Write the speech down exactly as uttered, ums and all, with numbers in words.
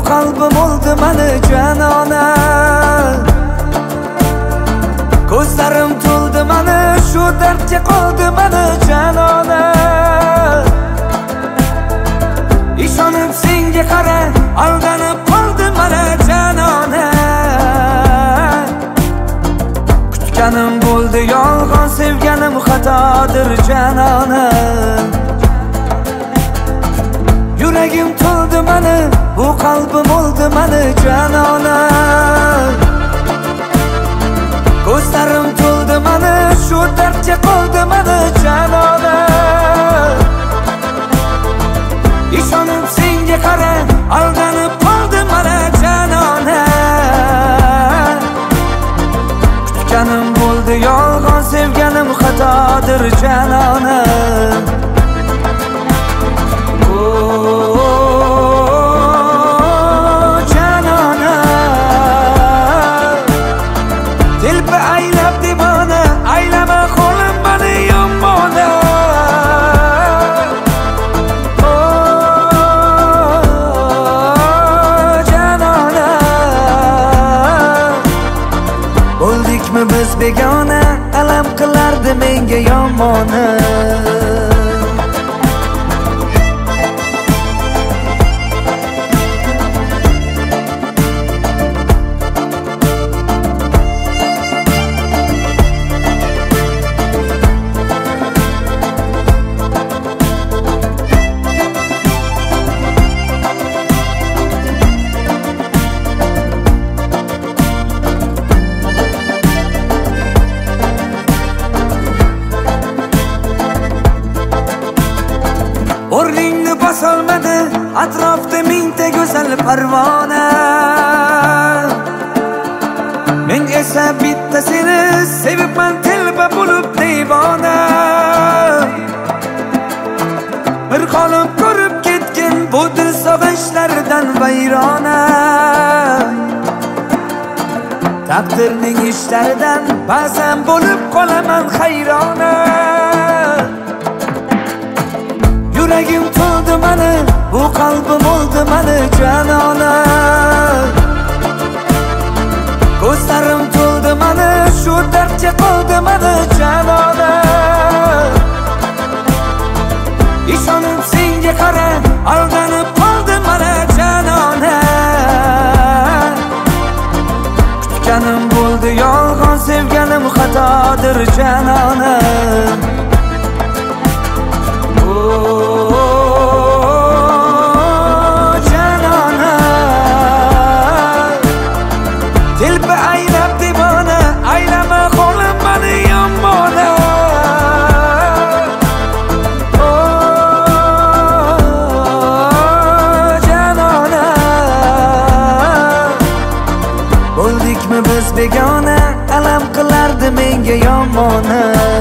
qalbim oldi mani janona. Ko'zlarim to'ldi mani, shu dardga qoldi mani janona. Ishonib senga qara, aldanib qoldim mana janona. Kutganim bo'ldi yolg'on, sevganim xatodir janona. Yuragim to'ldi mani, bu qalbim oldi mani janona. Ko'zlarim to'ldi mani, shu dardga qoldi mani janona. Ishonib senga qara, aldanib qoldim mana janona. Kutganim bo'ldi yolg'on, sevganim xatodir janona. Biz begona, alam qilardi menga yomona. O'rningni bosolmadi atrofda mingta go'zal parvona. Men esa bitta seni sevibman, telba bo'lib devona. Bir qolib ko'rib ketgan bu dil sog'inchlaridan vayrona. Taqdirning ishlaridan ba'zan bo'lib qolaman hayrona. Yuragim to'ldi mani, bu qalbim oldi mani janona. Ko'zlarim to'ldi mani, shu dardga qoldi mani janona. Ishonib senga qara, aldanib qoldim mana janona. Kutganim bo'ldi yolg'on, sevganim xatodir janona. Biz begona, alam qilardi menga yomona.